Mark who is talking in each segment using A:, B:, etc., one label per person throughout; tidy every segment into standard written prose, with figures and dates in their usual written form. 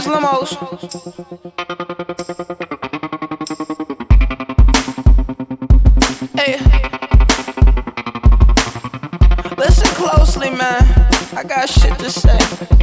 A: cause limos. Hey, listen closely, man. I got shit to say.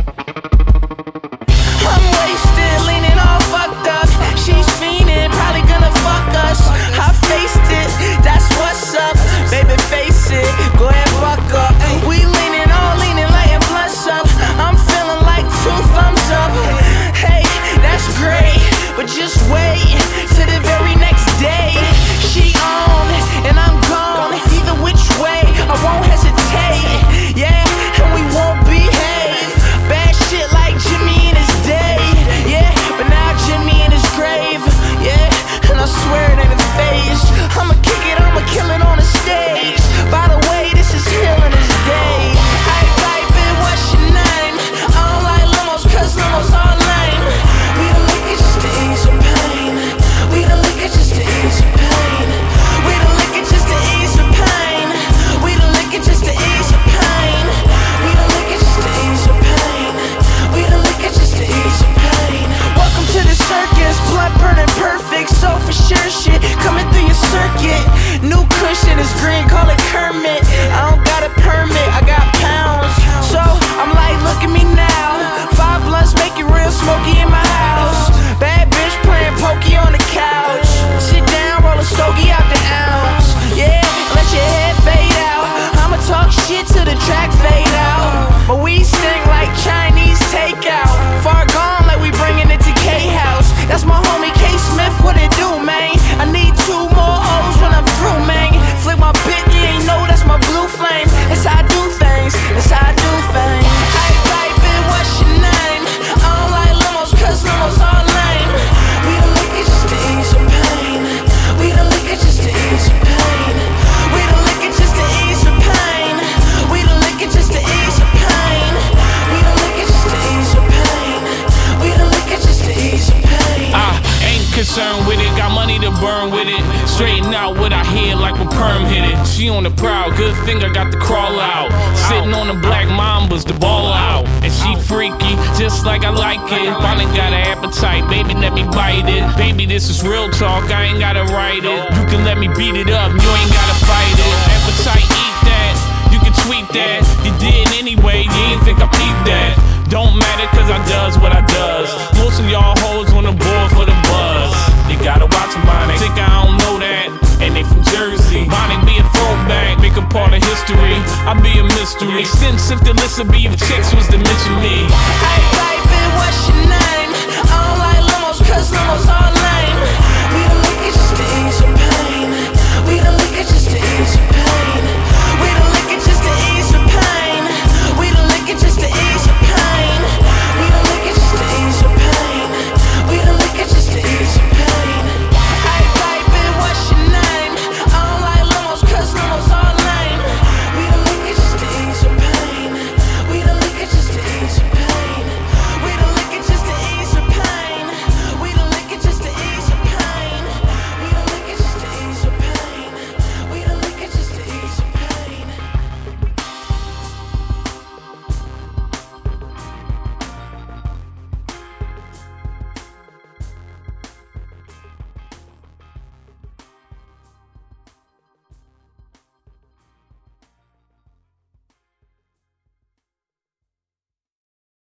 A: I'm wasted, leaning all fucked up. She's fiending, probably gonna fuck us. I faced it, that's what's up. Baby, face it, go ahead, fuck up. We leaning, lighting blunts up. I'm feeling like 2 thumbs up. Hey, that's great, but just wait till the very next day. She on, and I'm gone. Either which way, I won't hesitate. Yeah, and we won't behave. Bad shit like Jimmy in his day. Yeah, but now Jimmy in his grave. Yeah, and I swear it ain't a phase. I'ma kick it, I'ma kill it on the stage. By the way, this is healing his day. I type it, what's your name? I don't like limos, cause limos are lame. We don't lick it just to ease your pain. We don't lick it just to ease your pain. We don't lick it just to ease your pain. We don't lick it just to ease your pain. We don't lick it just to ease your pain. We don't lick it just to ease your pain. Welcome to the circus, blood burning perfect. So for sure shit coming through your circuit. New cushion is green, call it Kermit. I don't got a permit, I got pounds. So I'm like, look at me now. 5 blunts make it real smoky in my house. Bad bitch playing pokey on the couch. Sit down, roll a stogie out the ounce. Yeah, let your head fade out. I'ma talk shit till the track fade out. But we sing like Chinese takeout. Far gone like we bringing it to K-House. That's my homie K Smith, what it do, man? I need 2 more O's when I'm through, man. Flick my bit, you ain't know that's my blue flame. That's how I do things, that's how I do things. I type it, what's your name? I don't like limos, cause limos are lame. We don't lick it just to ease your pain. We don't lick it just to ease your pain. We don't lick it just to ease your pain. We don't lick it just to ease your pain. We don't lick it just to ease your pain. We don't lick it just to ease your pain.
B: Ain't concerned with it, got money to burn with it. Straighten out what I hear like when perm hit it. She on the prowl, good thing I got the crawl out. Sitting on the black mambas, the ball out. And she freaky, just like I like it. Finally got an appetite, baby, let me bite it. Baby, this is real talk, I ain't gotta write it. You can let me beat it up, you ain't gotta fight it. Appetite, eat that, you can tweet that. You did anyway, you ain't think I peeped that. Don't matter cause I does what I does. Most of y'all hoes on the board for the buzz. You gotta watch them, Bonnie. Think I don't know that. And they from Jersey. Bonnie be a throwback, make a part of history. I be a mystery. Extensive the list of beef chicks was to mention me.
A: I type it, what's your name? I don't like limos, cause limos are lame. We don't lick it just to ease your pain. We don't lick it just to ease your pain.